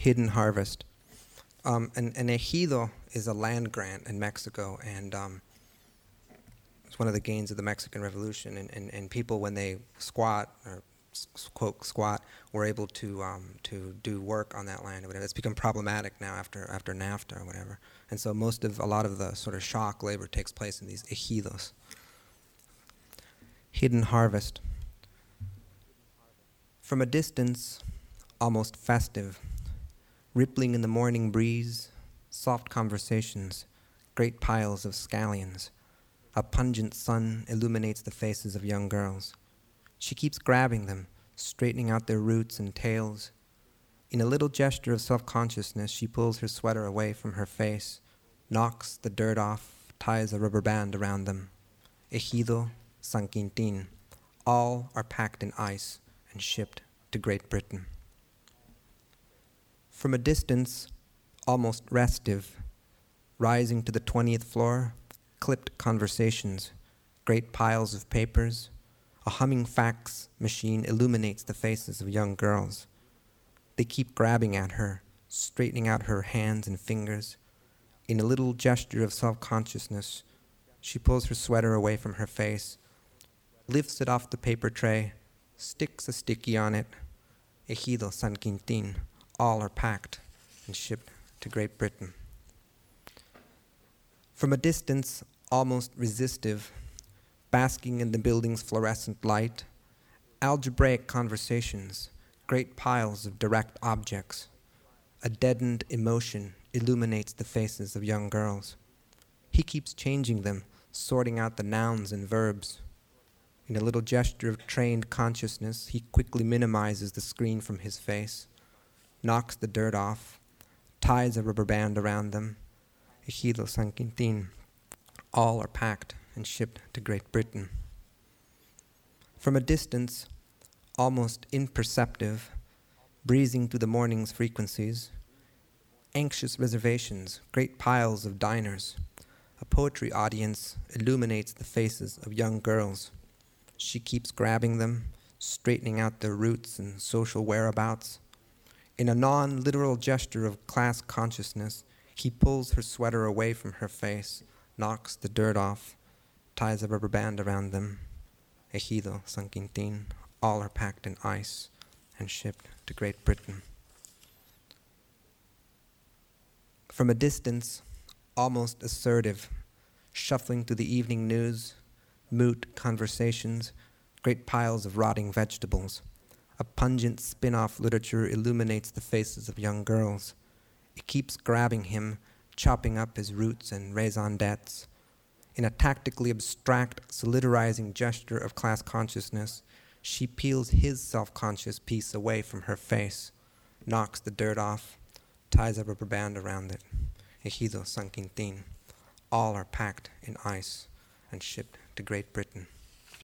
Hidden Harvest. An ejido is a land grant in Mexico, and it's one of the gains of the Mexican Revolution. And people, when they squat, or quote squat, were able to do work on that land or whatever. It's become problematic now after NAFTA or whatever. And so a lot of the sort of shock labor takes place in these ejidos. Hidden Harvest. From a distance, almost festive, rippling in the morning breeze, soft conversations, great piles of scallions. A pungent sun illuminates the faces of young girls. She keeps grabbing them, straightening out their roots and tails. In a little gesture of self-consciousness, she pulls her sweater away from her face, knocks the dirt off, ties a rubber band around them. Ejido, San Quintin. All are packed in ice and shipped to Great Britain. From a distance, almost restive, rising to the 20th floor, clipped conversations, great piles of papers. A humming fax machine illuminates the faces of young girls. They keep grabbing at her, straightening out her hands and fingers. In a little gesture of self-consciousness, she pulls her sweater away from her face, lifts it off the paper tray, sticks a sticky on it. Ejido, San Quintin. All are packed and shipped to Great Britain. From a distance, almost resistive, basking in the building's fluorescent light, algebraic conversations, great piles of direct objects. A deadened emotion illuminates the faces of young girls. He keeps changing them, sorting out the nouns and verbs. In a little gesture of trained consciousness, he quickly minimizes the screen from his face, knocks the dirt off, ties a rubber band around them. Ejido, San Quintin. All are packed and shipped to Great Britain. From a distance, almost imperceptive, breezing through the morning's frequencies, anxious reservations, great piles of diners. A poetry audience illuminates the faces of young girls. She keeps grabbing them, straightening out their roots and social whereabouts. In a non-literal gesture of class consciousness, he pulls her sweater away from her face, knocks the dirt off, ties a rubber band around them. Ejido, San Quintin. All are packed in ice and shipped to Great Britain. From a distance, almost assertive, shuffling through the evening news, moot conversations, great piles of rotting vegetables. A pungent spin-off literature illuminates the faces of young girls. It keeps grabbing him, chopping up his roots and raison d'etres. In a tactically abstract, solidarizing gesture of class consciousness, she peels his self-conscious piece away from her face, knocks the dirt off, ties a rubber band around it. Ejido, San Quintin. All are packed in ice and shipped to Great Britain.